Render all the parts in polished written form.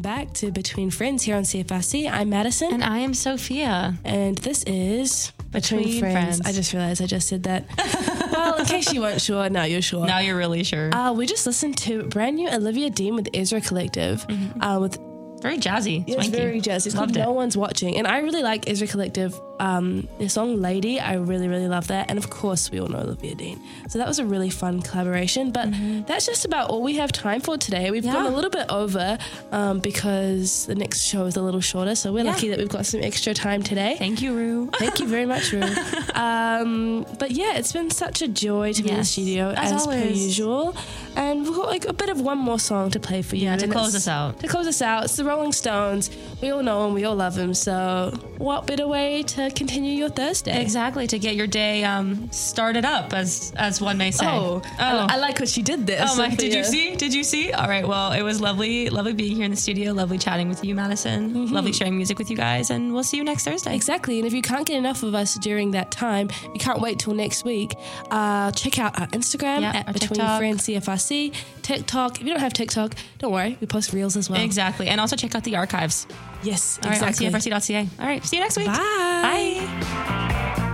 welcome back to Between Friends here on CFRC. I'm Madison. And I am Sophia. And this is Between Friends. I just realized I just said that. Well, in case you weren't sure, now you're sure. Now you're really sure. We just listened to brand new Olivia Dean with Ezra Collective. With very jazzy. It's very jazzy. It's called No One's Watching. And I really like Ezra Collective. Their song Lady, I really, really love that. And of course, we all know Olivia Dean. So that was a really fun collaboration. But that's just about all we have time for today. We've gone a little bit over because the next show is a little shorter. So we're lucky that we've got some extra time today. Thank you, Rue. Thank you very much, Rue. But yeah, it's been such a joy to be in the studio as per usual. And we've got like a bit of one more song to play for you. Yeah, to close us out. To close us out, it's the Rolling Stones. We all know them, we all love them. So what better way to continue your Thursday? Exactly, to get your day started up, as one may say. I like what she did there. Oh my! Did you see? All right. Well, it was lovely being here in the studio. Lovely chatting with you, Madison. Lovely sharing music with you guys, and we'll see you next Thursday. Exactly. And if you can't get enough of us during that time, you can't wait till next week. Check out our Instagram at Between Friends CFRC, TikTok. If you don't have TikTok, don't worry. We post reels as well. Exactly. And also check out the archives. Yes, exactly. All right, on CFRC.ca. All right. See you next week. Bye. Bye.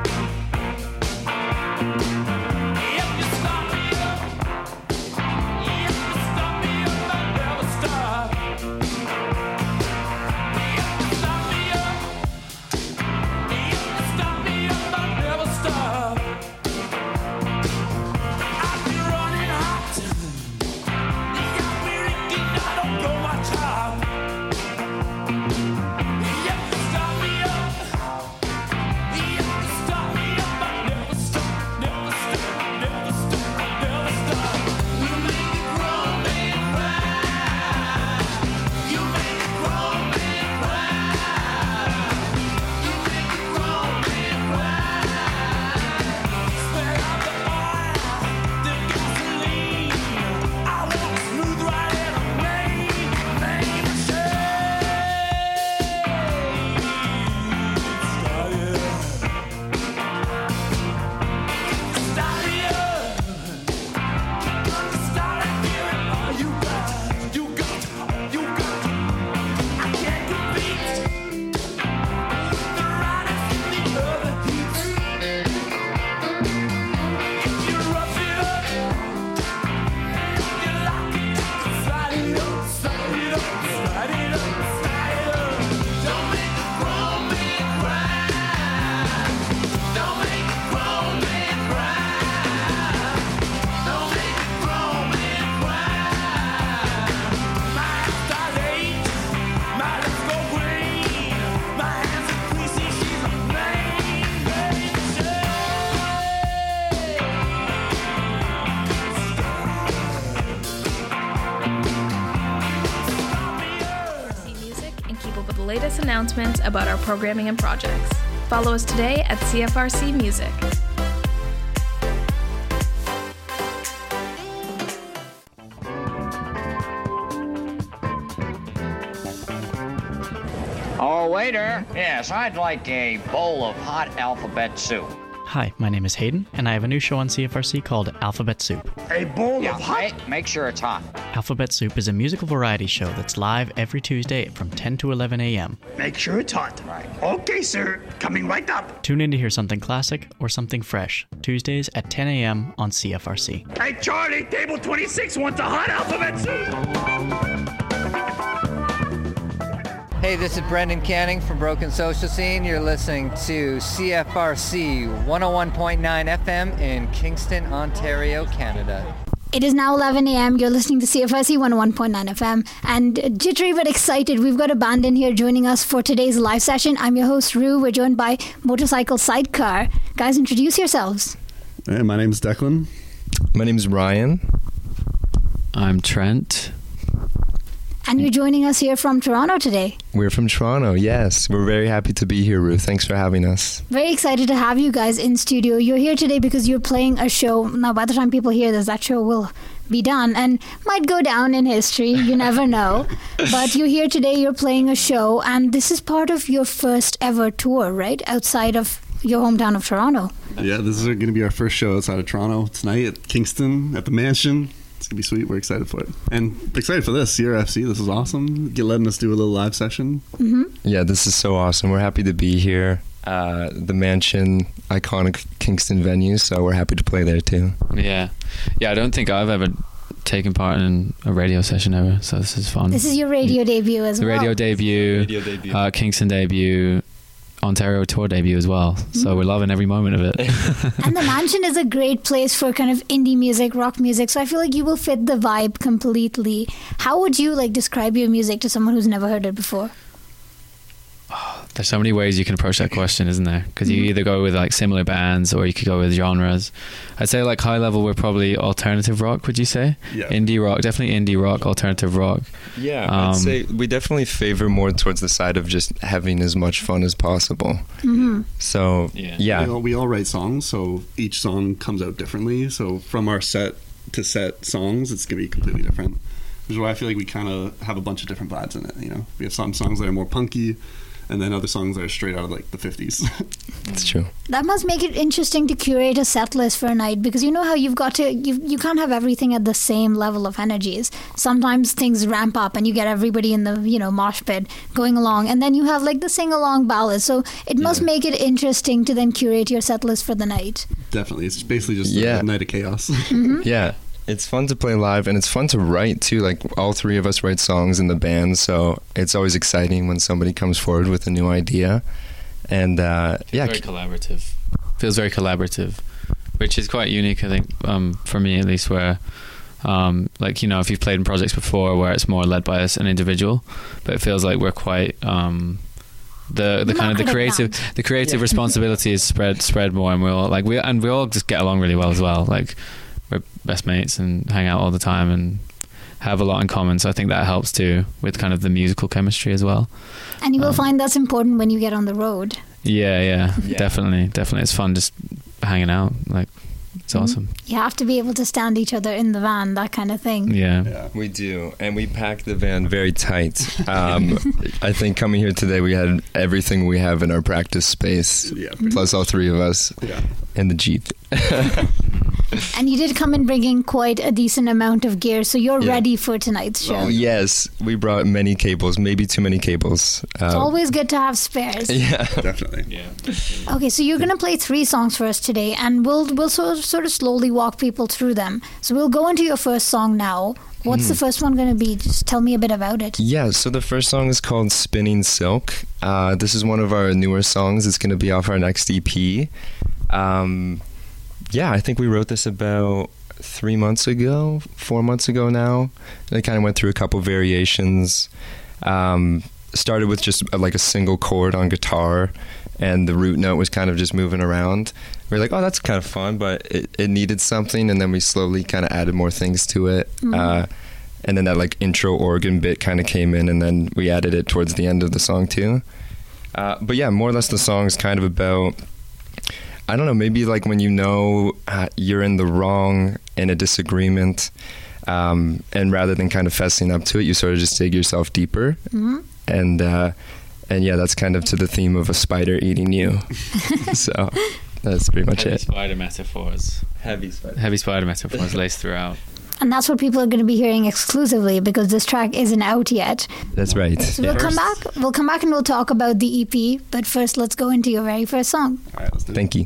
Latest announcements about our programming and projects. Follow us today at CFRC Music. Oh, waiter. Yes, I'd like a bowl of hot alphabet soup. Hi, my name is Hayden, and I have a new show on CFRC called Alphabet Soup. A bowl of hot? Make sure it's hot. Alphabet Soup is a musical variety show that's live every Tuesday from 10 to 11 a.m. Make sure it's hot. Right. Okay, sir. Coming right up. Tune in to hear something classic or something fresh, Tuesdays at 10 a.m. on CFRC. Hey, Charlie, table 26 wants a hot alphabet soup. Hey, this is Brendan Canning from Broken Social Scene. You're listening to CFRC 101.9 FM in Kingston, Ontario, Canada. It is now 11 a.m. You're listening to CFRC 101.9 FM. And jittery but excited, we've got a band in here joining us for today's live session. I'm your host, Rue. We're joined by Motorcycle Sidecar. Guys, introduce yourselves. Hey, my name's Declan. My name's Ryan. I'm Trent. And you're joining us here from Toronto today. We're from Toronto, yes. We're very happy to be here, Ruth. Thanks for having us. Very excited to have you guys in studio. You're here today because you're playing a show. Now, by the time people hear this, that show will be done and might go down in history. You never know. But you're here today, you're playing a show, and this is part of your first ever tour, right? Outside of your hometown of Toronto. Yeah, this is going to be our first show outside of Toronto tonight at Kingston, at the Mansion. It's gonna be sweet. We're excited for it, and excited for this Sierra FC. This is awesome. Letting us do a little live session. Yeah, this is so awesome. We're happy to be here. The Mansion, iconic Kingston venue, so we're happy to play there too. Yeah. I don't think I've ever taken part in a radio session ever, so this is fun. This is your radio debut as well. The radio debut, Kingston debut, Ontario tour debut as well. So we're loving every moment of it. And the Mansion is a great place for kind of indie music, rock music. So I feel like you will fit the vibe completely. How would you like describe your music to someone who's never heard it before? There's so many ways you can approach that question, isn't there? Because you either go with like similar bands or you could go with genres. I'd say like high level, we're probably alternative rock, would you say? Yeah. Indie rock, definitely indie rock, alternative rock. Yeah, I'd say we definitely favor more towards the side of just having as much fun as possible. So, yeah. We all write songs, so each song comes out differently. So from our set to set songs, it's going to be completely different. Which is why I feel like we kind of have a bunch of different vibes in it, you know? We have some songs that are more punky, and then other songs that are straight out of like the 50s. That's true. That must make it interesting to curate a set list for a night, because you know how you've got to, you can't have everything at the same level of energies. Sometimes things ramp up and you get everybody in the, you know, mosh pit going along, and then you have like the sing-along ballads. So it must make it interesting to then curate your set list for the night. Definitely. It's basically just a night of chaos. Yeah. It's fun to play live, and it's fun to write too. Like all three of us write songs in the band, so it's always exciting when somebody comes forward with a new idea. And very collaborative. Feels very collaborative, which is quite unique, I think, for me at least. Where, like, you know, if you've played in projects before where it's more led by an individual, but it feels like we're quite the kind of the creative responsibility is spread more, and we all just get along really well as well. Like, we're best mates and hang out all the time and have a lot in common, so I think that helps too with kind of the musical chemistry as well. And you will find that's important when you get on the road. Yeah. Definitely it's fun just hanging out, like it's awesome. You have to be able to stand each other in the van, that kind of thing. Yeah, we do, and we pack the van very tight. I think coming here today we had everything we have in our practice space, plus all three of us in the Jeep. And you did come in bringing quite a decent amount of gear, so you're ready for tonight's show. Oh, yes, we brought many cables, maybe too many cables. It's always good to have spares. Yeah, definitely. Yeah. Okay, so you're going to play 3 songs for us today, and we'll sort of slowly walk people through them. So we'll go into your first song now. What's the first one going to be? Just tell me a bit about it. Yeah, so the first song is called Spinning Silk. This is one of our newer songs. It's going to be off our next EP. Yeah, I think we wrote this about 4 months ago now. And I kind of went through a couple variations. Started with just like a single chord on guitar, and the root note was kind of just moving around. We were like, oh, that's kind of fun, but it needed something, and then we slowly kind of added more things to it. And then that like intro organ bit kind of came in, and then we added it towards the end of the song too. But yeah, more or less the song is kind of about, I don't know, maybe like when you know you're in the wrong in a disagreement, and rather than kind of fessing up to it, you sort of just dig yourself deeper. And yeah, that's kind of to the theme of a spider eating you. So that's pretty much it. Heavy spider metaphors laced throughout. And that's what people are going to be hearing exclusively, because this track isn't out yet. That's right. So we'll come back and we'll talk about the EP, but first let's go into your very first song. All right, let's do it. Thank you.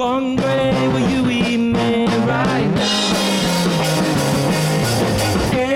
Will you eat me right now?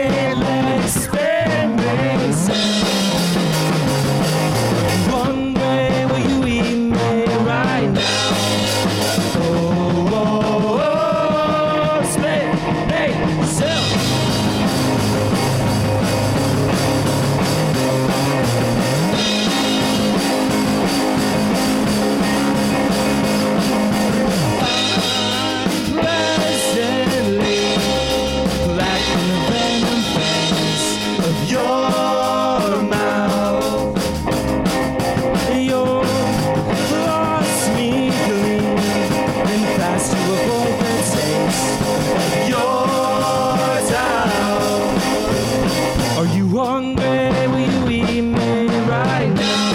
to avoid the taste of your doubt. Are you hungry? Will you eat me right now?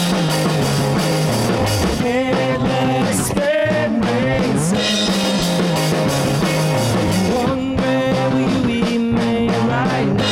Headless spinning sun. Are you hungry? Will you eat me right now?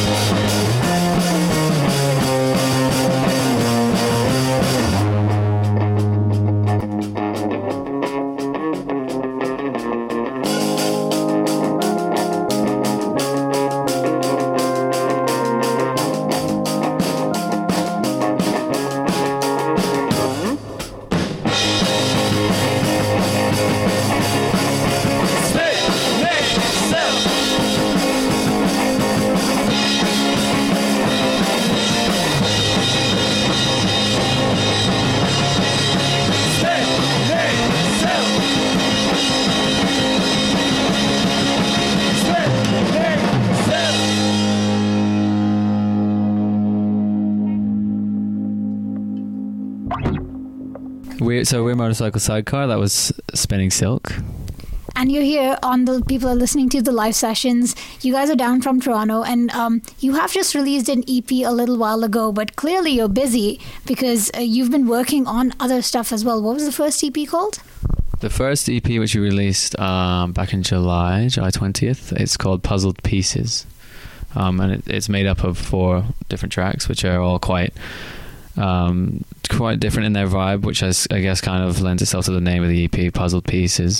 We're Motorcycle Sidecar. That was Spinning Silk. And you're here on the people are listening to the live sessions. You guys are down from Toronto, and you have just released an EP a little while ago, but clearly you're busy because you've been working on other stuff as well. What was the first EP called? The first EP, which we released back in July 20th, it's called Puzzled Pieces. And it's made up of 4 different tracks, which are all quite different in their vibe, which I guess kind of lends itself to the name of the EP, Puzzled Pieces.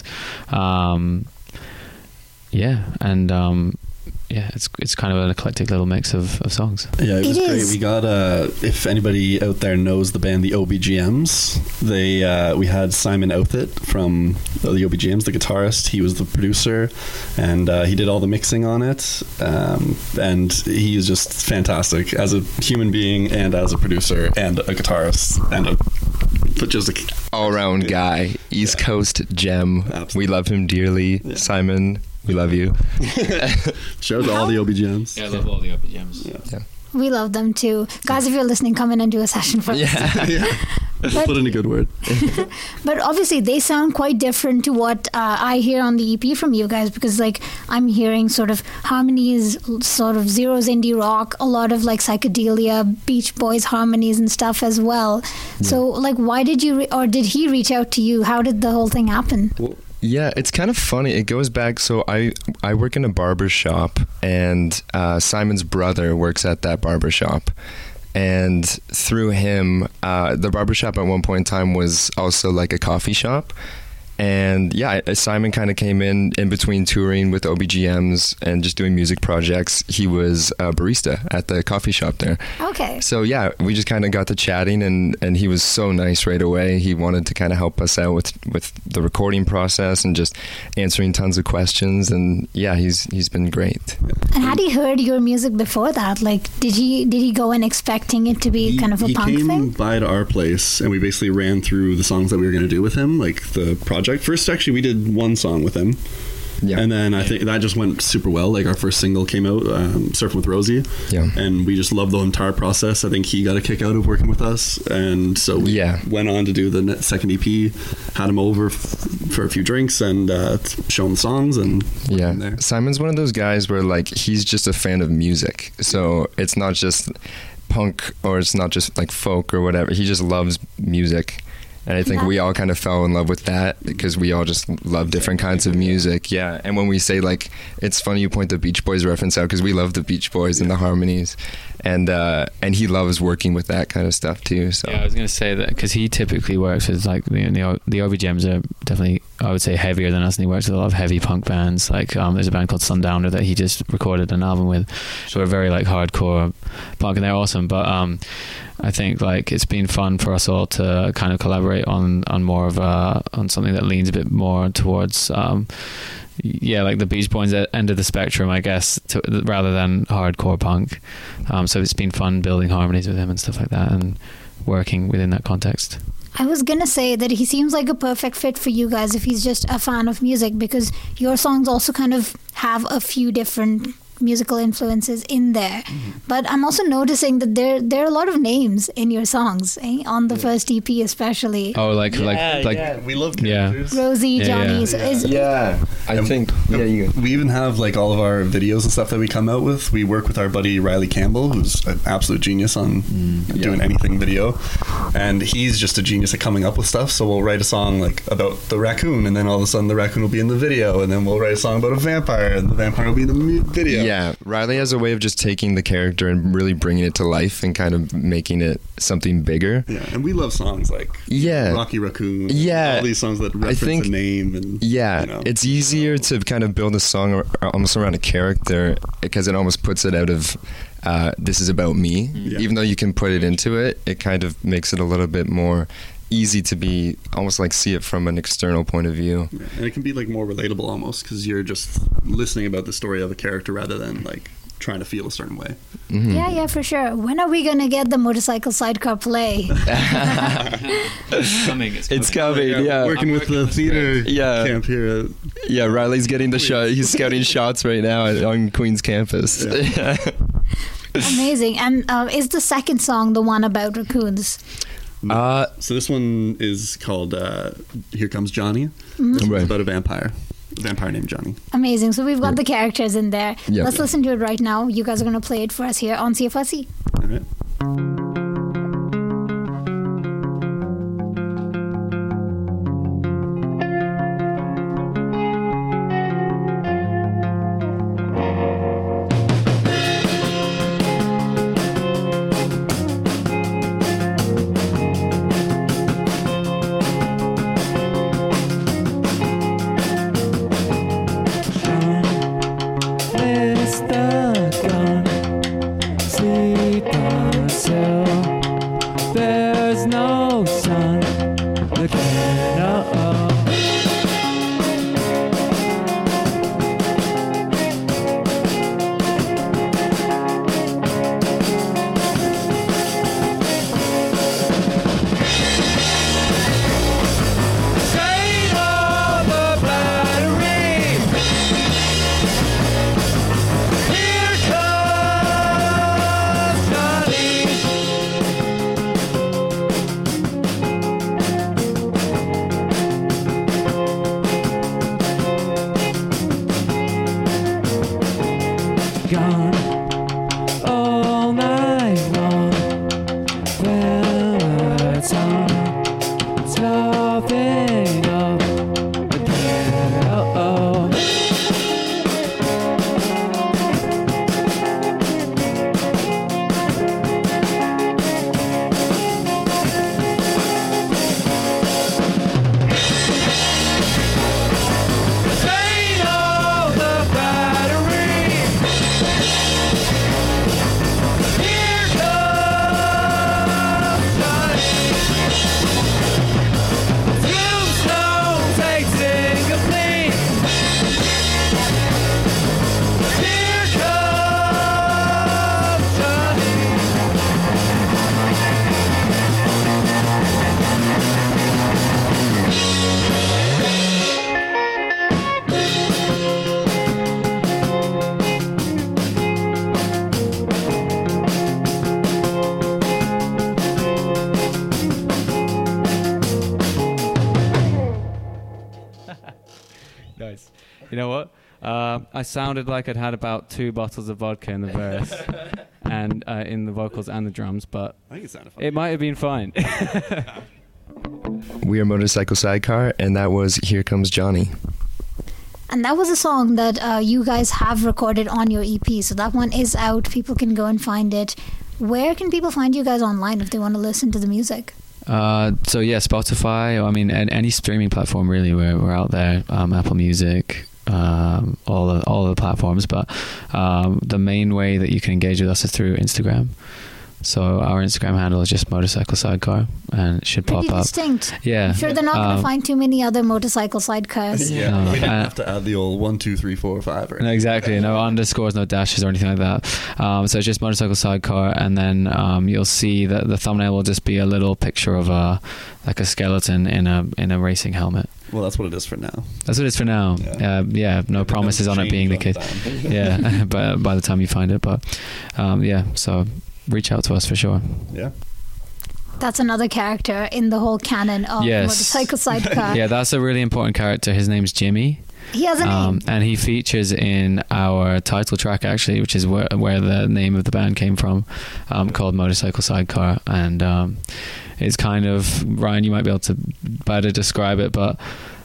It's kind of an eclectic little mix of songs. Yeah, it was great. We got if anybody out there knows the band the OBGMs, we had Simon Othit from the OBGMs, the guitarist. He was the producer, and he did all the mixing on it. And he is just fantastic as a human being and as a producer and a guitarist and just a all-around guy. East Coast gem. Absolutely. We love him dearly. Yeah. Simon, we love you. Shout out to all the OBGMs. Yeah, I love all the OBGMs. Yeah. We love them too. Guys, if you're listening, come in and do a session for us. Yeah. Put in a good word. But obviously they sound quite different to what I hear on the EP from you guys, because like I'm hearing sort of harmonies, sort of Zeros indie rock, a lot of like psychedelia, Beach Boys harmonies and stuff as well. Yeah. So like why did you or did he reach out to you? How did the whole thing happen? Yeah, it's kind of funny. It goes back. So I work in a barber shop, and Simon's brother works at that barber shop. And through him, the barbershop at one point in time was also like a coffee shop. And yeah, Simon kind of came in between touring with OBGMs and just doing music projects. He was a barista at the coffee shop there. Okay. So yeah, we just kind of got to chatting, and he was so nice right away. He wanted to kind of help us out with the recording process and just answering tons of questions. And yeah, he's been great. And had he heard your music before that? Like, did he go in expecting it to be kind of a punk thing? He came by to our place, and we basically ran through the songs that we were going to do with him, like the project. First, actually, we did one song with him. Yeah. And then I think that just went super well. Like our first single came out, Surfing with Rosie. Yeah. And we just loved the entire process. I think he got a kick out of working with us. And so we went on to do the second EP, had him over for a few drinks and show him songs. And yeah. Simon's one of those guys where like he's just a fan of music. So it's not just punk or it's not just like folk or whatever. He just loves music. And I think we all kind of fell in love with that because we all just love different kinds of music. Yeah. And when we say, like, it's funny you point the Beach Boys reference out because we love the Beach Boys and the harmonies. And he loves working with that kind of stuff too. So yeah, I was going to say that because he typically works with like the OBGMs are definitely, I would say, heavier than us, and he works with a lot of heavy punk bands. Like there's a band called Sundowner that he just recorded an album with. So we're very like hardcore punk, and they're awesome. But I think like it's been fun for us all to kind of collaborate on more of on something that leans a bit more towards like the Beach Boys end of the spectrum, I guess, rather than hardcore punk. So it's been fun building harmonies with him and stuff like that and working within that context. I was going to say that he seems like a perfect fit for you guys if he's just a fan of music, because your songs also kind of have a few different musical influences in there. But I'm also noticing that there are a lot of names in your songs, on the first EP especially. Oh, like we love characters. Rosie, Johnny. So I think we even have like all of our videos and stuff that we come out with. We work with our buddy Riley Campbell, who's an absolute genius on doing anything video, and he's just a genius at coming up with stuff. So we'll write a song like about the raccoon, and then all of a sudden the raccoon will be in the video, and then we'll write a song about a vampire, and the vampire will be in the video. Yeah, Riley has a way of just taking the character and really bringing it to life and kind of making it something bigger. Yeah, and we love songs like Rocky Raccoon. Yeah, all these songs that reference a name. And it's easier to kind of build a song almost around a character because it almost puts it out of this is about me. Even though you can put it into it, it kind of makes it a little bit more easy to be almost like see it from an external point of view. Yeah, and it can be like more relatable almost because you're just listening about the story of a character rather than like trying to feel a certain way. Yeah, for sure. When are we gonna get the motorcycle sidecar play? It's coming. It's coming. Yeah, working with the theater camp here. Riley's getting the shot. He's scouting shots right now on Queen's campus. Amazing. And is the second song the one about raccoons? So this one is called Here Comes Johnny. It's about a vampire named Johnny. Amazing. So we've got the characters in there. Let's listen to it right now. You guys are going to play it for us here on CFRC. All right. Nice. You know what? I sounded like I'd had about 2 bottles of vodka in the verse and in the vocals and the drums, but I think it sounded fine. It might have been fine. We are Motorcycle Sidecar, and that was Here Comes Johnny. And that was a song that you guys have recorded on your EP, so that one is out. People can go and find it. Where can people find you guys online if they want to listen to the music? So yeah, Spotify. I mean, any streaming platform really. We're out there. Apple Music, all the platforms. But the main way that you can engage with us is through Instagram. So our Instagram handle is just Motorcycle Sidecar, and it should Pretty pop up. distinct. Yeah. I'm sure they're not going to find too many other motorcycle sidecars. Yeah, we didn't have to add the old 1, 2, 3, 4, 5. Or No, exactly. No underscores, no dashes or anything like that. So it's just Motorcycle Sidecar, and then you'll see that the thumbnail will just be a little picture of a skeleton in a racing helmet. Well, that's what it is for now. That's what it is for now. Yeah, no promises on it being the case. Yeah, but by the time you find it, but so reach out to us for sure. Yeah. That's another character in the whole canon of Motorcycle Sidecar. Yeah, that's a really important character. His name's Jimmy. He has a name. And he features in our title track, actually, which is where the name of the band came from, called Motorcycle Sidecar. And it's kind of, Ryan, you might be able to better describe it, but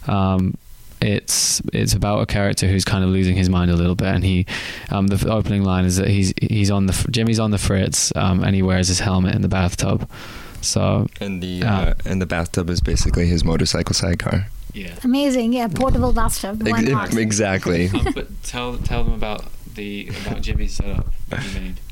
it's about a character who's kind of losing his mind a little bit, and he the opening line is that Jimmy's on the fritz, and he wears his helmet in the bathtub. So and the bathtub is basically his motorcycle sidecar. Yeah. Amazing. Yeah, portable bathtub. Why not? Exactly. But tell them about Jimmy's setup that you made.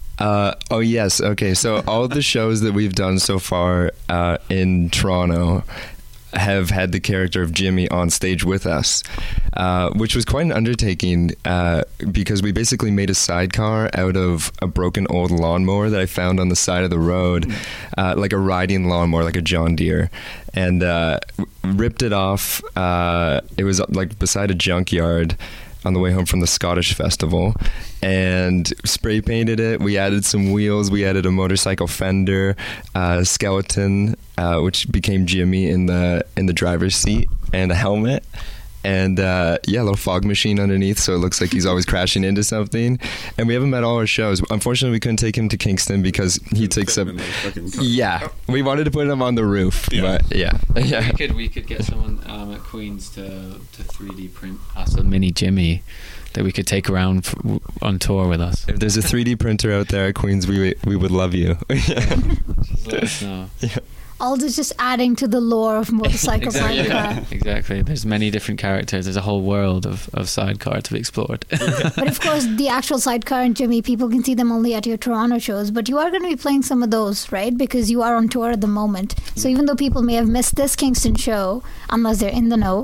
Oh yes. Okay. So all the shows that we've done so far in Toronto have had the character of Jimmy on stage with us, which was quite an undertaking because we basically made a sidecar out of a broken old lawnmower that I found on the side of the road, like a riding lawnmower, like a John Deere, and ripped it off. It was like beside a junkyard on the way home from the Scottish Festival, and spray painted it. We added some wheels. We added a motorcycle fender, skeleton, which became Jimmy in the driver's seat, and a helmet, and a little fog machine underneath, so it looks like he's always crashing into something. And we have him at all our shows. Unfortunately, we couldn't take him to Kingston because he takes up. Yeah, we wanted to put him on the roof, but yeah. We could get someone at Queen's to 3D print us a mini Jimmy that we could take around on tour with us. If there's a 3D printer out there at Queen's, we would love you. Just let us know. Yeah. All this just adding to the lore of Motorcycle Sidecar. Exactly. There's many different characters. There's a whole world of Sidecar to be explored. But of course, the actual Sidecar and Jimmy, people can see them only at your Toronto shows. But you are going to be playing some of those, right? Because you are on tour at the moment. So even though people may have missed this Kingston show, unless they're in the know,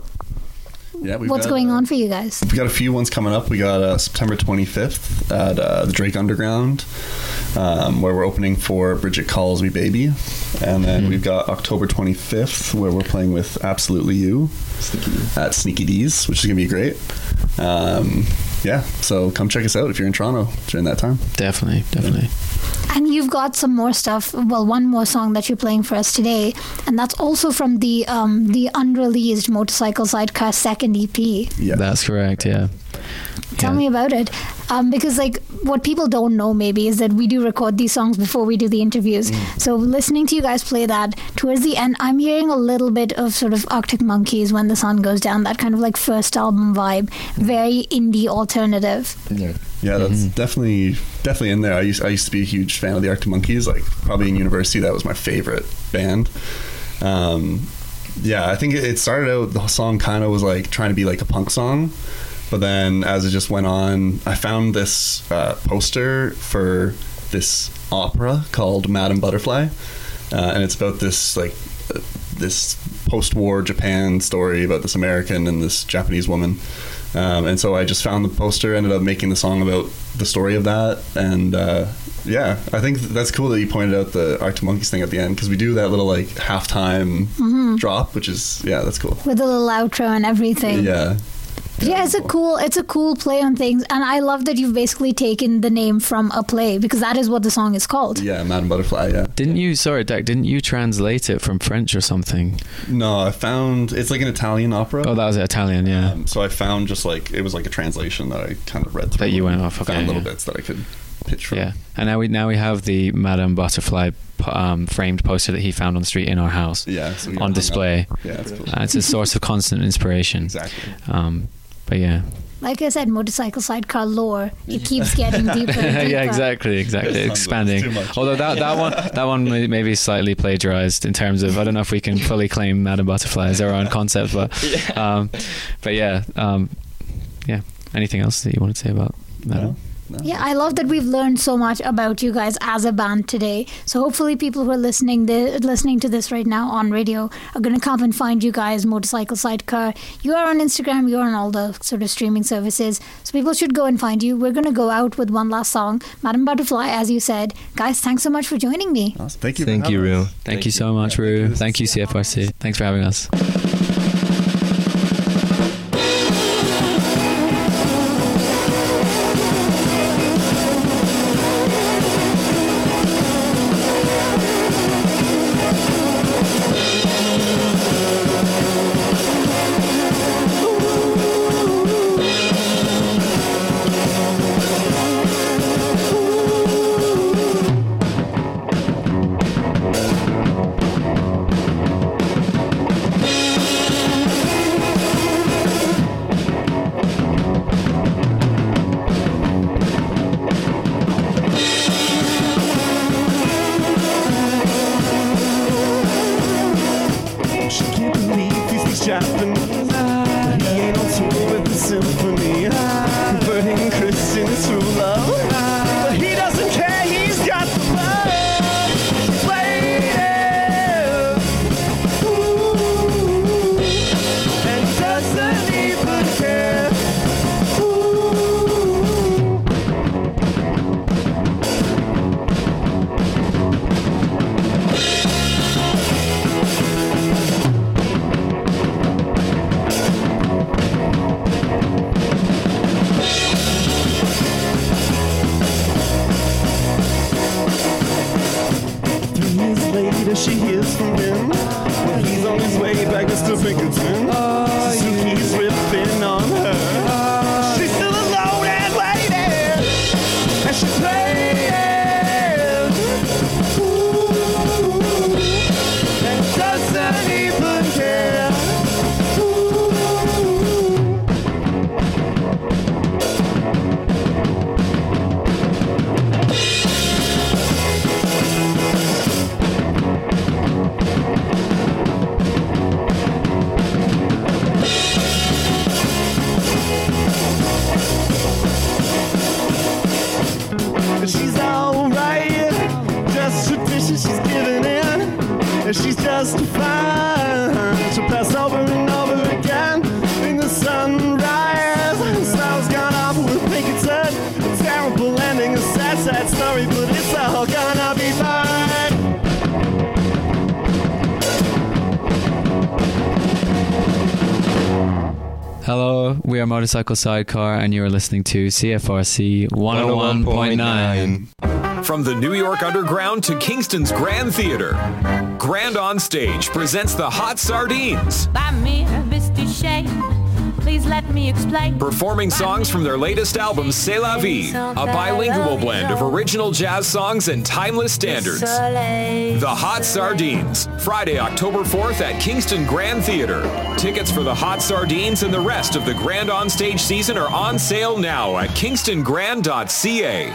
what's going on for you guys? We've got a few ones coming up. We got September 25th at the Drake Underground, where we're opening for Bridget Calls Me Baby. And then we've got October 25th, where we're playing with Absolutely You at Sneaky D's, which is going to be great. So come check us out if you're in Toronto during that time. Definitely. And you've got some more stuff. Well, one more song that you're playing for us today, and that's also from the unreleased Motorcycle Sidecar second EP. Yeah, that's correct. Yeah. Tell me about it. Because what people don't know maybe is that we do record these songs before we do the interviews. So listening to you guys play that towards the end, I'm hearing a little bit of sort of Arctic Monkeys, When the Sun Goes Down, that kind of like first album vibe, very indie alternative. Yeah, that's definitely in there. I used to be a huge fan of the Arctic Monkeys. Like probably in university, that was my favorite band. I think it started out, the song kind of was like trying to be like a punk song. But then as it just went on, I found this poster for this opera called Madame Butterfly. And it's about this this post-war Japan story about this American and this Japanese woman. And so I just found the poster, ended up making the song about the story of that. And I think that's cool that you pointed out the Arctic Monkeys thing at the end, because we do that little like halftime drop, which is, that's cool. With a little outro and everything. Yeah. Yeah, it's a cool play on things, and I love that you've basically taken the name from a play, because that is what the song is called. Yeah, Madame Butterfly. Yeah. Didn't you translate it from French or something? No, I found it's like an Italian opera. Oh, that was Italian, yeah. So I found just like it was like a translation that I kind of read through. That you went off. Okay, found little bits that I could pitch from. Yeah, and now we have the Madame Butterfly framed poster that he found on the street in our house. Yeah, so on display. Yeah, that's cool. It's a source of constant inspiration. Exactly. But yeah. Like I said, Motorcycle Sidecar lore, it keeps getting deeper and deeper. Yeah, exactly. Expanding. Although that one may be slightly plagiarized in terms of, I don't know if we can fully claim Madame Butterfly as our own concept, but Anything else that you want to say about Madame? Yeah, I love that we've learned so much about you guys as a band today. So hopefully people who are listening to this right now on radio are going to come and find you guys, Motorcycle Sidecar. You are on Instagram, you are on all the sort of streaming services. So people should go and find you. We're going to go out with one last song, Madam Butterfly, as you said. Guys, thanks so much for joining me. Awesome. Thank you. Thank you, Rue. Thank you so much, Rue. Thank you, CFRC. Thanks for having us. She hears from him when he's on his way back to Pinkerton. Suzuki's ripping on her. She's still alone and waiting, and she's playing. And doesn't even care. She's alright, just tradition she's giving in, and she's just fine to pass over and over again in the sunrise. Style's gone off with Pinkerton, a terrible ending, a sad, sad story, but it's all gonna be fine. Hello, we are Motorcycle Sidecar, and you are listening to CFRC 101.9. From the New York Underground to Kingston's Grand Theater, Grand On Stage presents the Hot Sardines. Buy me a biscuit shake. Please let me explain. Performing songs from their latest album, C'est La Vie, a bilingual blend of original jazz songs and timeless standards. The Hot Sardines, Friday, October 4th at Kingston Grand Theater. Tickets for the Hot Sardines and the rest of the Grand On Stage season are on sale now at kingstongran.ca.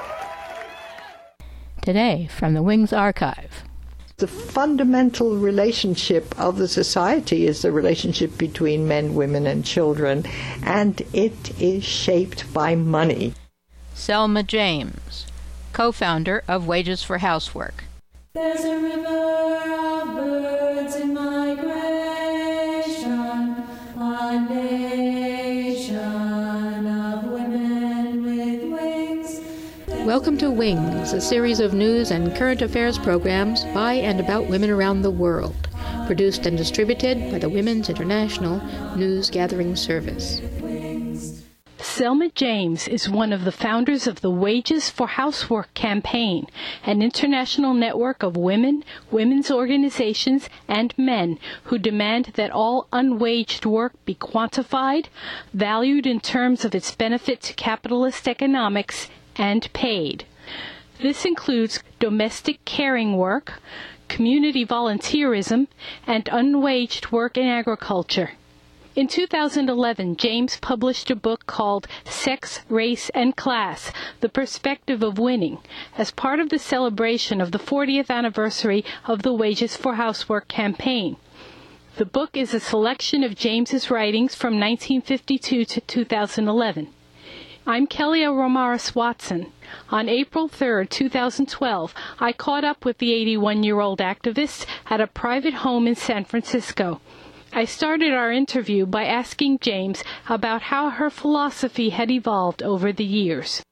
Today, from the Wings Archive. The fundamental relationship of the society is the relationship between men, women, and children, and it is shaped by money. Selma James, co-founder of Wages for Housework. There's a river of birds in migration, a nation of women with wings. Welcome to Wings, a series of news and current affairs programs by and about women around the world, produced and distributed by the Women's International News Gathering Service. Selma James is one of the founders of the Wages for Housework campaign, an international network of women, women's organizations, and men who demand that all unwaged work be quantified, valued in terms of its benefit to capitalist economics, and paid. This includes domestic caring work, community volunteerism, and unwaged work in agriculture. In 2011, James published a book called Sex, Race, and Class, The Perspective of Winning, as part of the celebration of the 40th anniversary of the Wages for Housework campaign. The book is a selection of James's writings from 1952 to 2011. I'm Kelly Romaris Watson. On April 3, 2012, I caught up with the 81-year-old activist at a private home in San Francisco. I started our interview by asking James about how her philosophy had evolved over the years.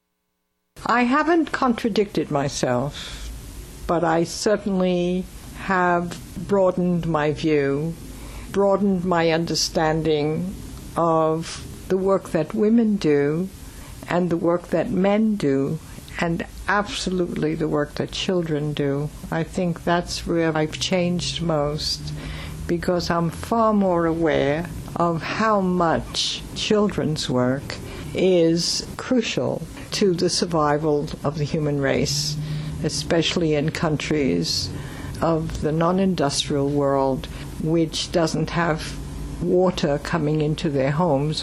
I haven't contradicted myself, but I certainly have broadened my view, broadened my understanding of the work that women do and the work that men do, and absolutely the work that children do. I think that's where I've changed most, because I'm far more aware of how much children's work is crucial to the survival of the human race, especially in countries of the non-industrial world, which doesn't have water coming into their homes.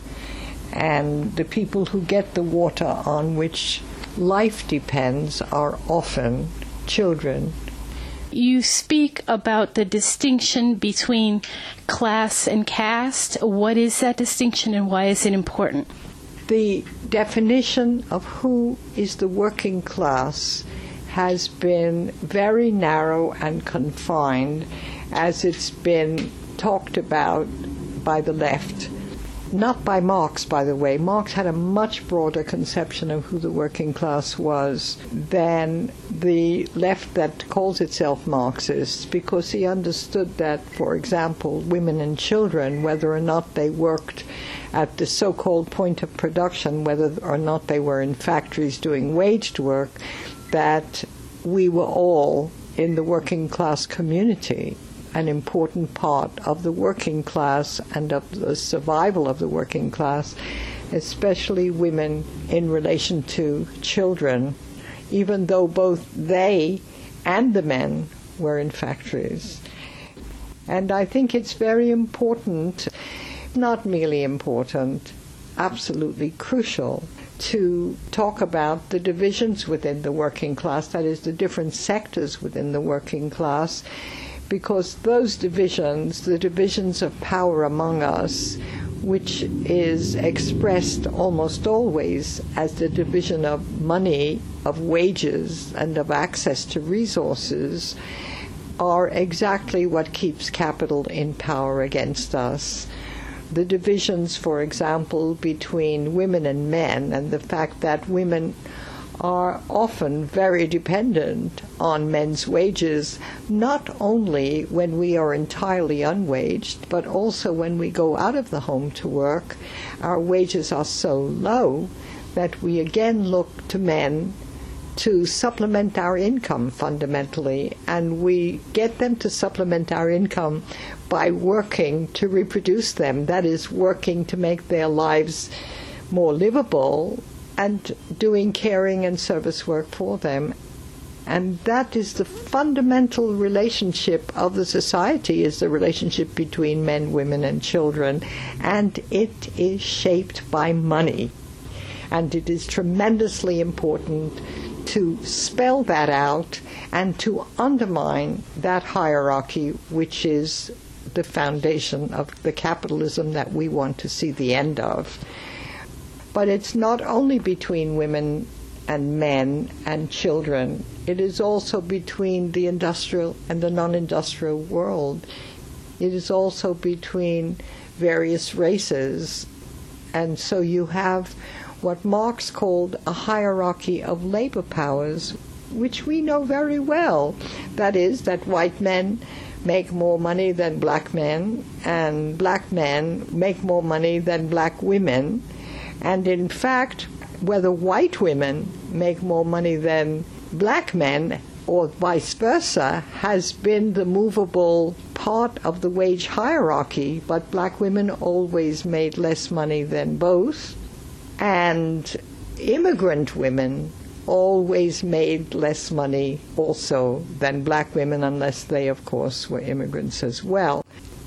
And the people who get the water on which life depends are often children. You speak about the distinction between class and caste. What is that distinction and why is it important? The definition of who is the working class has been very narrow and confined as it's been talked about by the left. Not by Marx, by the way. Marx had a much broader conception of who the working class was than the left that calls itself Marxist, because he understood that, for example, women and children, whether or not they worked at the so-called point of production, whether or not they were in factories doing waged work, that we were all in the working class community, an important part of the working class and of the survival of the working class, especially women in relation to children, even though both they and the men were in factories. And I think it's very important, not merely important, absolutely crucial, to talk about the divisions within the working class, that is, the different sectors within the working class, because those divisions, the divisions of power among us, which is expressed almost always as the division of money, of wages, and of access to resources, are exactly what keeps capital in power against us. The divisions, for example, between women and men, and the fact that women are often very dependent on men's wages, not only when we are entirely unwaged, but also when we go out of the home to work. Our wages are so low that we again look to men to supplement our income fundamentally, and we get them to supplement our income by working to reproduce them, that is, working to make their lives more livable and doing caring and service work for them. And that is the fundamental relationship of the society, is the relationship between men, women, and children, and it is shaped by money. And it is tremendously important to spell that out and to undermine that hierarchy, which is the foundation of the capitalism that we want to see the end of. But it's not only between women and men and children. It is also between the industrial and the non-industrial world. It is also between various races. And so you have what Marx called a hierarchy of labor powers, which we know very well. That is, that white men make more money than black men, and black men make more money than black women. And in fact, whether white women make more money than black men or vice versa has been the movable part of the wage hierarchy, but black women always made less money than both, and immigrant women always made less money also than black women, unless they, of course, were immigrants as well.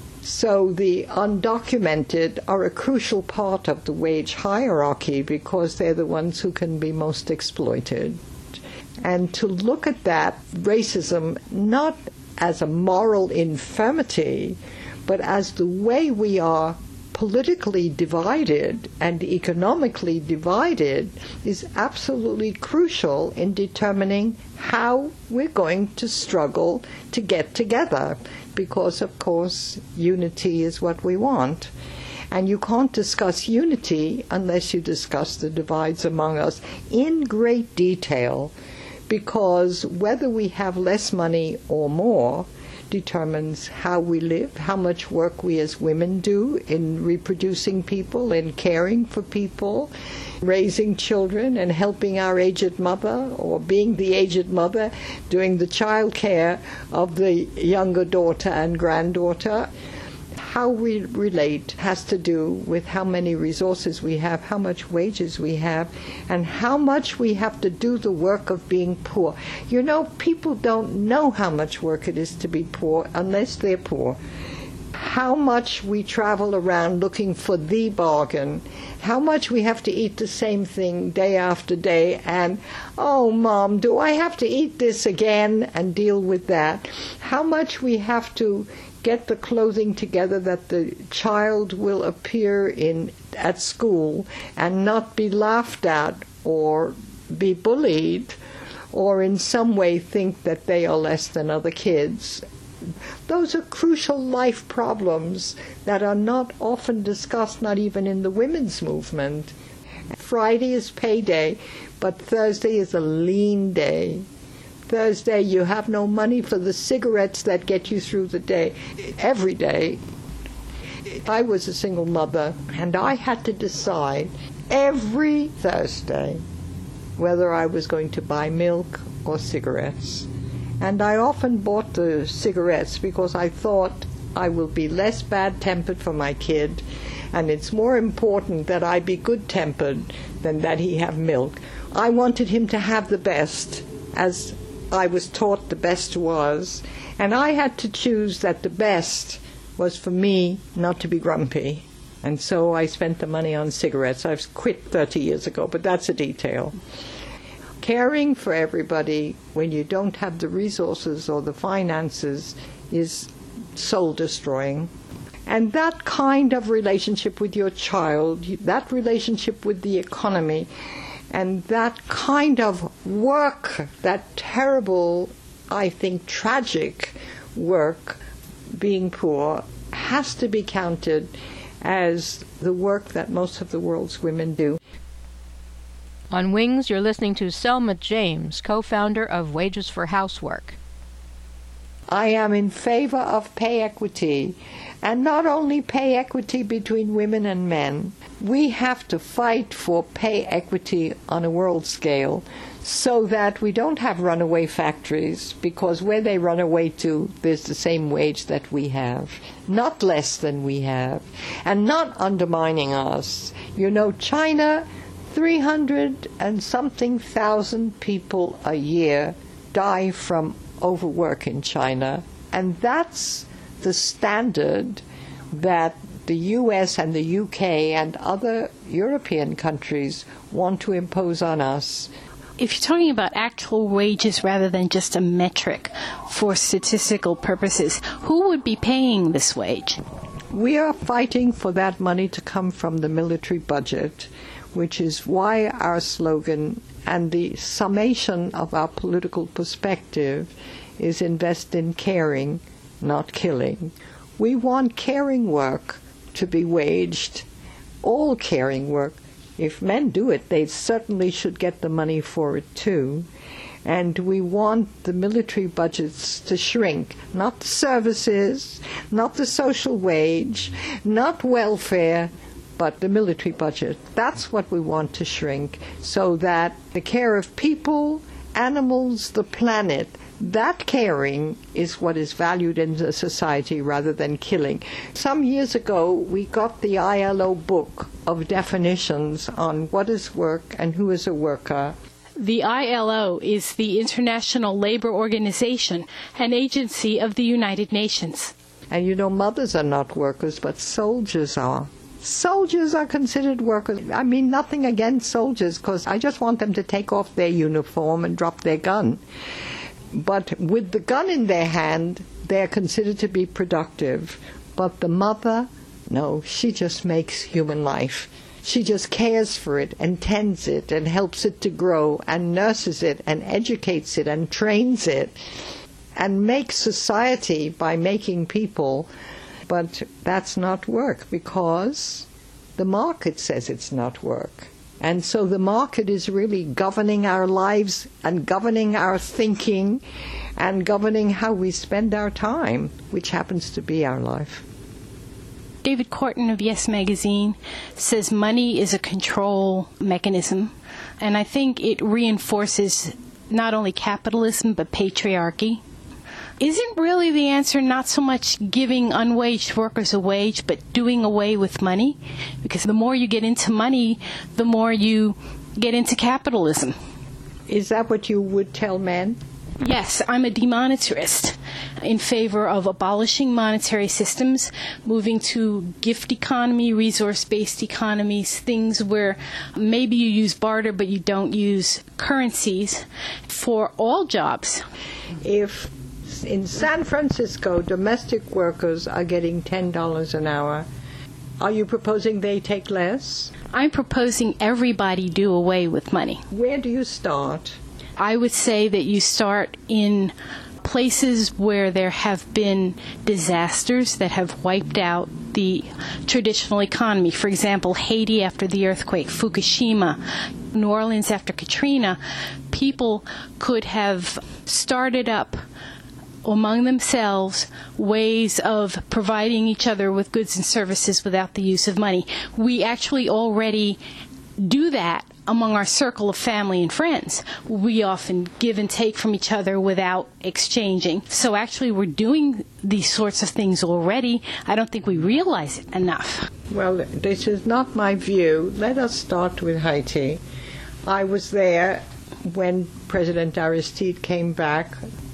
So the undocumented are a crucial part of the wage hierarchy because they're the ones who can be most exploited. And to look at that racism not as a moral infirmity, but as the way we are politically divided and economically divided is absolutely crucial in determining how we're going to struggle to get together, because, of course, unity is what we want. And you can't discuss unity unless you discuss the divides among us in great detail, because whether we have less money or more determines how we live, how much work we as women do in reproducing people, in caring for people, raising children and helping our aged mother, or being the aged mother, doing the child care of the younger daughter and granddaughter. How we relate has to do with how many resources we have, how much wages we have, and how much we have to do the work of being poor. You know, people don't know how much work it is to be poor unless they're poor. How much we travel around looking for the bargain, how much we have to eat the same thing day after day, and, oh, Mom, do I have to eat this again, and deal with that. How much we have to get the clothing together that the child will appear in at school and not be laughed at or be bullied or in some way think that they are less than other kids. Those are crucial life problems that are not often discussed, not even in the women's movement. Friday is payday, but Thursday is a lean day. Thursday, you have no money for the cigarettes that get you through the day, every day. I was a single mother, and I had to decide every Thursday whether I was going to buy milk or cigarettes. And I often bought the cigarettes because I thought I will be less bad-tempered for my kid, and it's more important that I be good-tempered than that he have milk. I wanted him to have the best, as I was taught the best was, and I had to choose that the best was for me not to be grumpy. And so I spent the money on cigarettes. I've quit 30 years ago, but that's a detail. Caring for everybody when you don't have the resources or the finances is soul-destroying. And that kind of relationship with your child, that relationship with the economy, and that kind of work, that terrible, I think, tragic work, being poor, has to be counted as the work that most of the world's women do. On Wings, you're listening to Selma James, co-founder of Wages for Housework. I am in favor of pay equity, and not only pay equity between women and men. We have to fight for pay equity on a world scale so that we don't have runaway factories, because where they run away to, there's the same wage that we have, not less than we have, and not undermining us. You know, China, 300 and something thousand people a year die from overwork in China, and that's the standard that the US and the UK and other European countries want to impose on us. If you're talking about actual wages rather than just a metric for statistical purposes, who would be paying this wage? We are fighting for that money to come from the military budget, which is why our slogan and the summation of our political perspective is invest in caring, not killing. We want caring work to be waged, all caring work. If men do it, they certainly should get the money for it too. And we want the military budgets to shrink, not the services, not the social wage, not welfare, but the military budget. That's what we want to shrink, so that the care of people, animals, the planet, that caring is what is valued in the society rather than killing. Some years ago, we got the ILO book of definitions on what is work and who is a worker. The ILO is the International Labor Organization, an agency of the United Nations. And you know, mothers are not workers, but soldiers are. Soldiers are considered workers. I mean, nothing against soldiers, because I just want them to take off their uniform and drop their gun. But with the gun in their hand, they're considered to be productive. But the mother, No, she just makes human life. She just cares for it and tends it and helps it to grow and nurses it and educates it and trains it and makes society by making people. But that's not work because the market says it's not work. And so the market is really governing our lives and governing our thinking and governing how we spend our time, which happens to be our life. David Corton of Yes Magazine says money is a control mechanism, and I think it reinforces not only capitalism but patriarchy. Isn't really the answer not so much giving unwaged workers a wage, but doing away with money? Because the more you get into money, the more you get into capitalism. Is that what you would tell men? Yes, I'm a demonetarist in favor of abolishing monetary systems, moving to gift economy, resource-based economies, things where maybe you use barter but you don't use currencies for all jobs. If in San Francisco domestic workers are getting $10 an hour, are you proposing they take less? I'm proposing everybody do away with money. Where do you start? I would say that you start in places where there have been disasters that have wiped out the traditional economy. For example, Haiti after the earthquake, Fukushima, New Orleans after Katrina. People could have started up among themselves ways of providing each other with goods and services without the use of money. We actually already do that among our circle of family and friends. We often give and take from each other without exchanging. So actually we're doing these sorts of things already. I don't think we realize it enough. Well, this is not my view. Let us start with Haiti. I was there when President Aristide came back,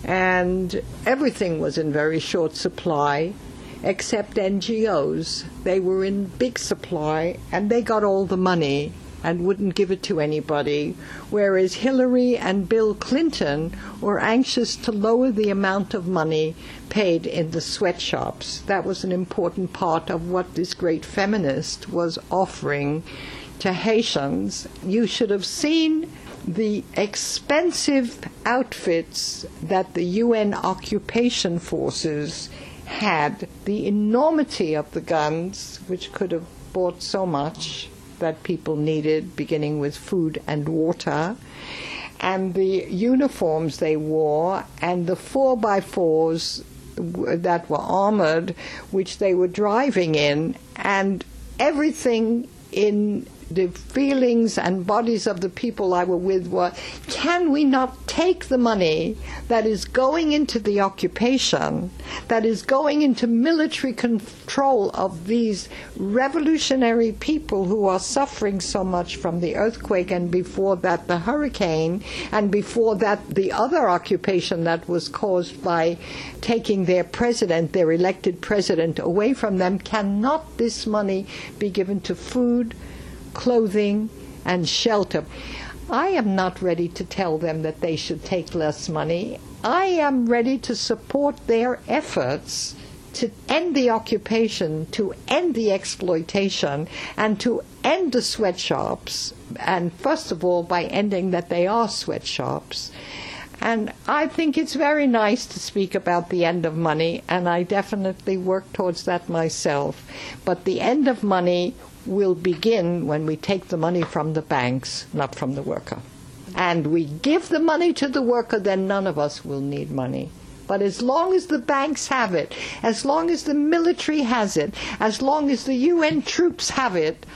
and everything was in very short supply, except NGOs. They were in big supply, and they got all the money and wouldn't give it to anybody, whereas Hillary and Bill Clinton were anxious to lower the amount of money paid in the sweatshops. That was an important part of what this great feminist was offering to Haitians. You should have seen the expensive outfits that the UN occupation forces had, the enormity of the guns, which could have bought so much that people needed, beginning with food and water, and the uniforms they wore, and the 4x4s that were armored, which they were driving in, and everything in the feelings and bodies of the people I were with were, can we not take the money that is going into the occupation, that is going into military control of these revolutionary people who are suffering so much from the earthquake, and before that the hurricane, and before that the other occupation that was caused by taking their president, their elected president, away from them? Cannot this money be given to food, clothing, and shelter? I am not ready to tell them that they should take less money. I am ready to support their efforts to end the occupation, to end the exploitation, and to end the sweatshops, and first of all by ending that they are sweatshops. And I think it's very nice to speak about the end of money, and I definitely work towards that myself. But the end of money will begin when we take the money from the banks, not from the worker. And we give the money to the worker, then none of us will need money. But as long as the banks have it, as long as the military has it, as long as the UN troops have it,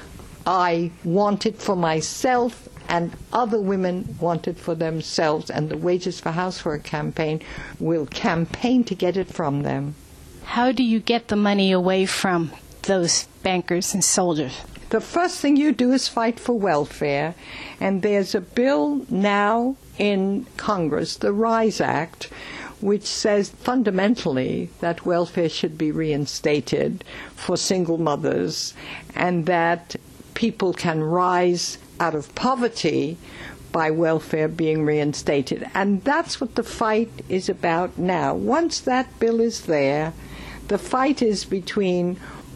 I want it for myself, and other women want it for themselves, and the Wages for Housework campaign will campaign to get it from them. How do you get the money away from those bankers and soldiers? The first thing you do is fight for welfare, and there's a bill now in Congress, the RISE Act, which says fundamentally that welfare should be reinstated for single mothers, and that people can rise out of poverty by welfare being reinstated. And that's what the fight is about now. Once that bill is there, the fight is between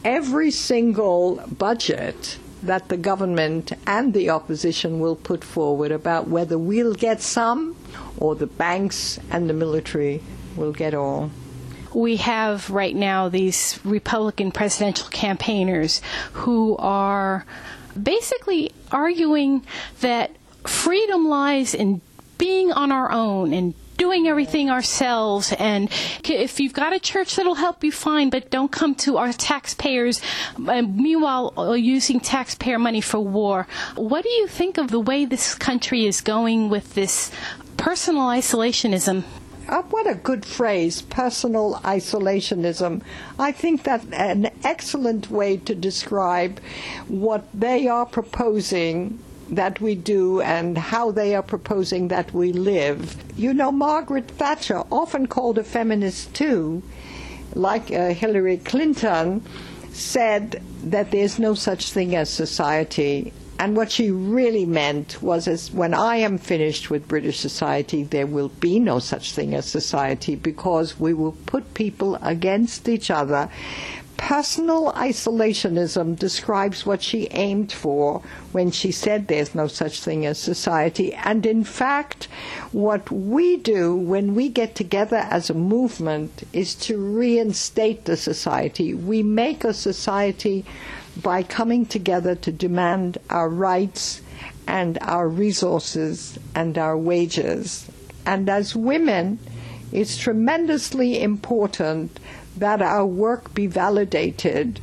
every single budget that the government and the opposition will put forward about whether we'll get some or the banks and the military will get all. We have right now these Republican presidential campaigners who are basically arguing that freedom lies in being on our own and doing everything ourselves, and if you've got a church that'll help you, fine, but don't come to our taxpayers, meanwhile using taxpayer money for war. What do you think of the way this country is going with this personal isolationism? What a good phrase, personal isolationism. I think that's an excellent way to describe what they are proposing that we do and how they are proposing that we live. You know, Margaret Thatcher, often called a feminist too, like Hillary Clinton, said that there's no such thing as society. And what she really meant was, when I am finished with British society, there will be no such thing as society, because we will put people against each other. Personal isolationism describes what she aimed for when she said there's no such thing as society. And in fact, what we do when we get together as a movement is to reinstate the society. We make a society by coming together to demand our rights and our resources and our wages. And as women, it's tremendously important that our work be validated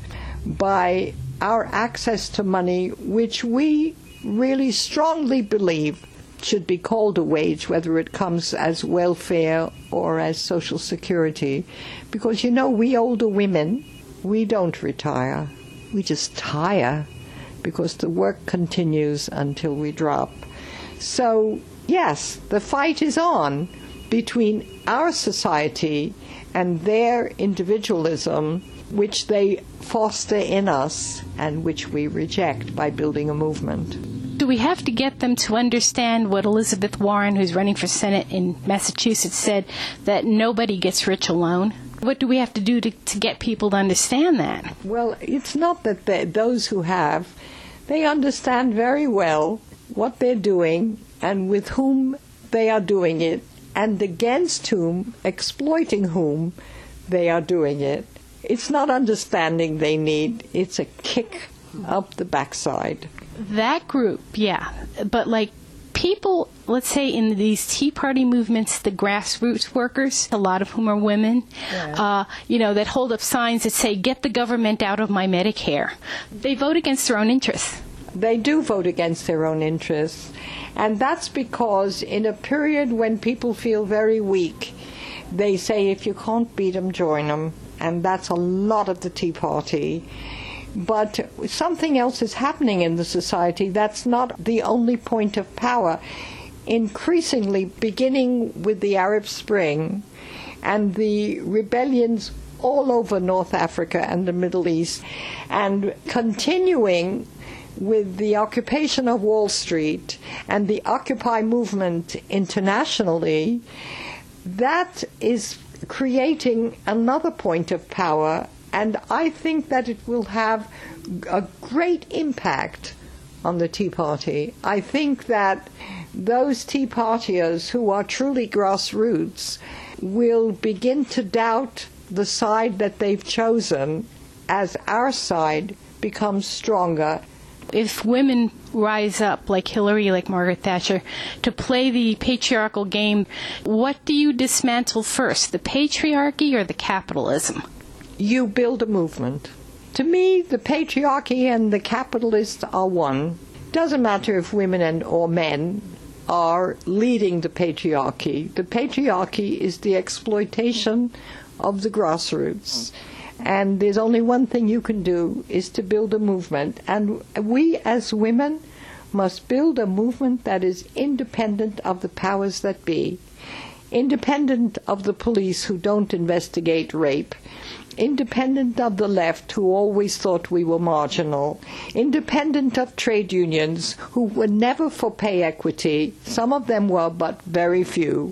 by our access to money, which we really strongly believe should be called a wage, whether it comes as welfare or as social security. Because, you know, we older women, we don't retire. We just tire, because the work continues until we drop. So, yes, the fight is on between our society and their individualism, which they foster in us and which we reject by building a movement. Do we have to get them to understand what Elizabeth Warren, who's running for Senate in Massachusetts, said, that nobody gets rich alone? What do we have to do to get people to understand that? Well, it's not that those who have, they understand very well what they're doing and with whom they are doing it, and against whom, exploiting whom, they are doing it. It's not understanding they need, it's a kick up the backside. That group, yeah. But like people, let's say in these Tea Party movements, the grassroots workers, a lot of whom are women, that hold up signs that say, get the government out of my Medicare. They vote against their own interests. They do vote against their own interests. And that's because in a period when people feel very weak, they say, if you can't beat them, join them. And that's a lot of the Tea Party. But something else is happening in the society. That's not the only point of power. Increasingly, beginning with the Arab Spring and the rebellions all over North Africa and the Middle East, and continuing with the occupation of Wall Street and the Occupy movement internationally, that is creating another point of power, and I think that it will have a great impact on the Tea Party. I think that those Tea Partiers who are truly grassroots will begin to doubt the side that they've chosen as our side becomes stronger. If women rise up, like Hillary, like Margaret Thatcher, to play the patriarchal game, what do you dismantle first, the patriarchy or the capitalism? You build a movement. To me, the patriarchy and the capitalists are one. Doesn't matter if women or men are leading the patriarchy. The patriarchy is the exploitation of the grassroots. And there's only one thing you can do, is to build a movement. And we as women must build a movement that is independent of the powers that be, independent of the police who don't investigate rape, independent of the left who always thought we were marginal, independent of trade unions who were never for pay equity, some of them were but very few,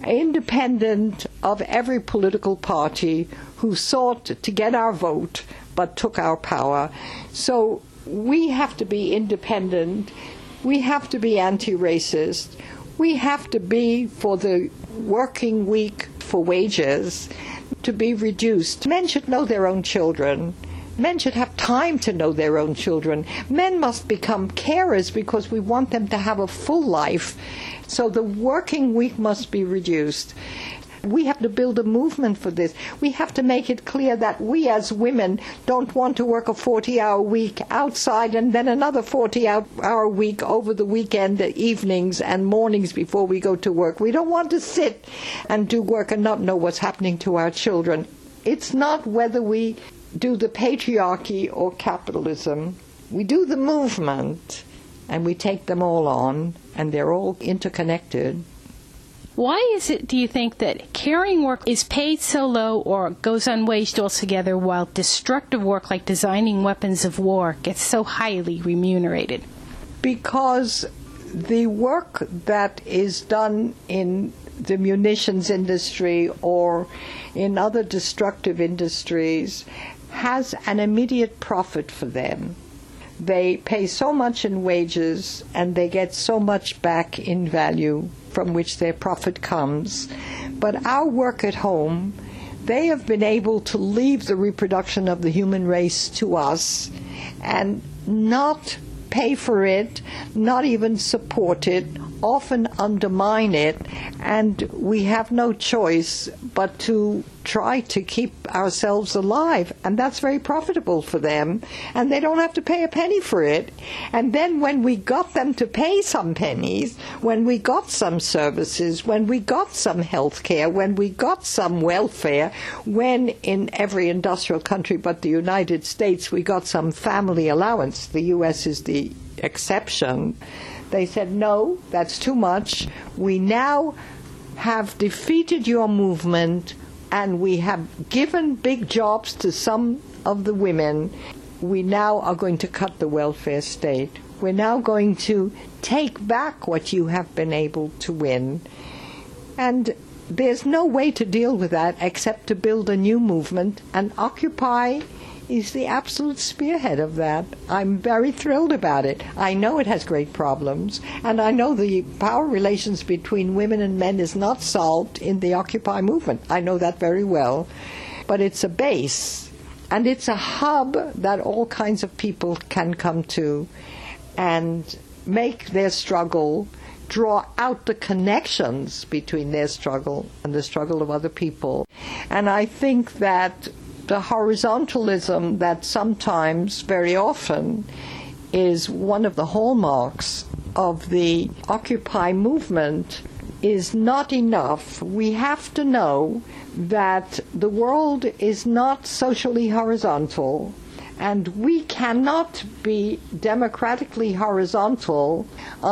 independent of every political party who sought to get our vote but took our power. So we have to be independent. We have to be anti-racist. We have to be for the working week for wages to be reduced. Men should know their own children. Men should have time to know their own children. Men must become carers because we want them to have a full life. So the working week must be reduced. We have to build a movement for this. We have to make it clear that we as women don't want to work a 40-hour week outside and then another 40-hour week over the weekend, evenings and mornings before we go to work. We don't want to sit and do work and not know what's happening to our children. It's not whether we do the patriarchy or capitalism. We do the movement and we take them all on, and they're all interconnected. Why is it, do you think, that caring work is paid so low or goes unwaged altogether, while destructive work like designing weapons of war gets so highly remunerated? Because the work that is done in the munitions industry or in other destructive industries has an immediate profit for them. They pay so much in wages and they get so much back in value from which their profit comes. But our work at home, they have been able to leave the reproduction of the human race to us and not pay for it, not even support it, often undermine it, and we have no choice but to try to keep ourselves alive, and that's very profitable for them, and they don't have to pay a penny for it. And then when we got them to pay some pennies, when we got some services, when we got some health care, when we got some welfare, when in every industrial country but the United States we got some family allowance, the U.S. is the exception, they said, no, that's too much. We now have defeated your movement and we have given big jobs to some of the women. We now are going to cut the welfare state. We're now going to take back what you have been able to win. And there's no way to deal with that except to build a new movement, and Occupy is the absolute spearhead of that. I'm very thrilled about it. I know it has great problems, and I know the power relations between women and men is not solved in the Occupy movement. I know that very well. But it's a base, and it's a hub that all kinds of people can come to and make their struggle, draw out the connections between their struggle and the struggle of other people. And I think that the horizontalism that sometimes, very often, is one of the hallmarks of the Occupy movement is not enough. We have to know that the world is not socially horizontal, and we cannot be democratically horizontal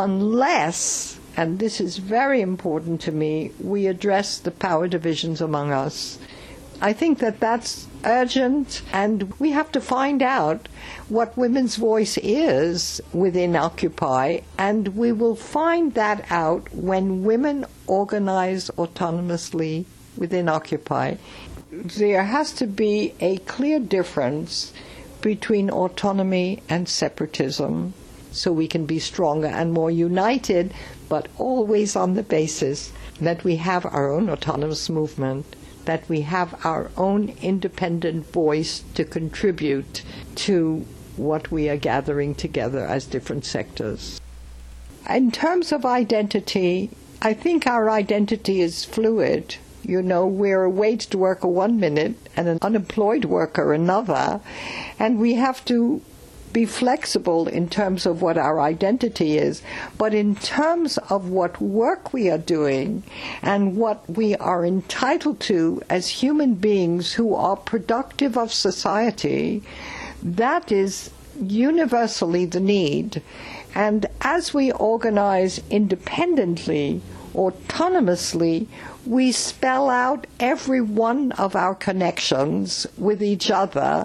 unless, and this is very important to me, we address the power divisions among us. I think that that's urgent, and we have to find out what women's voice is within Occupy, and we will find that out when women organize autonomously within Occupy. There has to be a clear difference between autonomy and separatism so we can be stronger and more united, but always on the basis that we have our own autonomous movement, that we have our own independent voice to contribute to what we are gathering together as different sectors. In terms of identity, I think our identity is fluid. You know, we're a waged worker 1 minute and an unemployed worker another, and we have to be flexible in terms of what our identity is, but in terms of what work we are doing and what we are entitled to as human beings who are productive of society, that is universally the need. And as we organize independently, autonomously, we spell out every one of our connections with each other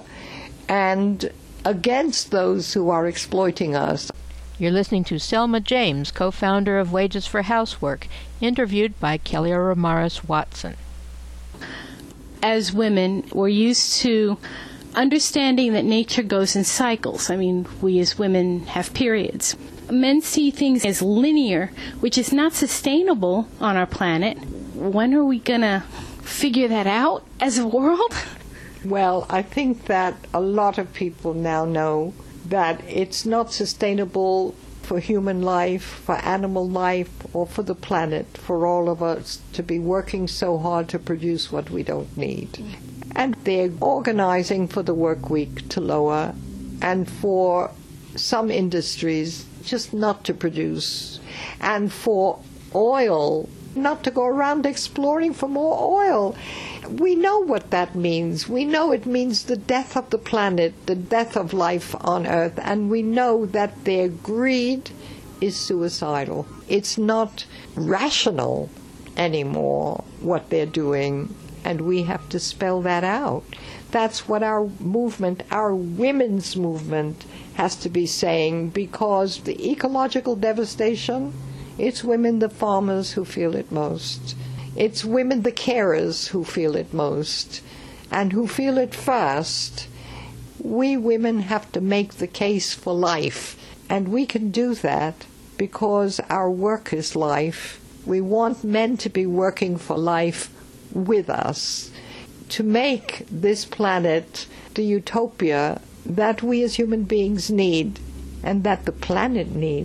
and against those who are exploiting us. You're listening to Selma James, co-founder of Wages for Housework, interviewed by Kelly Ramirez Watson. As women, we're used to understanding that nature goes in cycles. I mean, we as women have periods. Men see things as linear, which is not sustainable on our planet. When are we going to figure that out as a world? Well, I think that a lot of people now know that it's not sustainable for human life, for animal life, or for the planet, for all of us to be working so hard to produce what we don't need. And they're organizing for the work week to lower, and for some industries just not to produce, and for oil not to go around exploring for more oil. We know what that means. We know it means the death of the planet, the death of life on Earth, and we know that their greed is suicidal. It's not rational anymore, what they're doing, and we have to spell that out. That's what our movement, our women's movement, has to be saying, because the ecological devastation, it's women, the farmers, who feel it most. It's women, the carers, who feel it most, and who feel it first. We women have to make the case for life, and we can do that because our work is life. We want men to be working for life with us, to make this planet the utopia that we as human beings need, and that the planet needs.